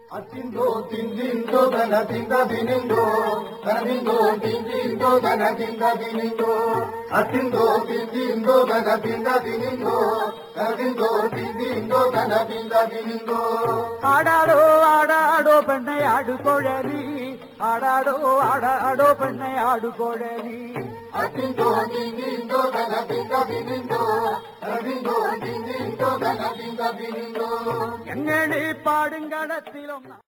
Atindo, tindindo, danatinda, dinindo, danindo, tindindo, danatinda, dinindo, atindo, tindindo, danatinda, dinindo, danindo, tindindo, danatinda, dinindo. ആടാടോ ആടാടോ പെണ്ണെ ആടുകൊഴലി ആടാടോ ആടാടോ പെണ്ണെ ആടുകൊഴലി Atindo, tindindo, danatinda, dinindo, danindo, tindindo, danatinda, dinindo. എങ്ങനെ പാടും കടത്തിലൊന്ന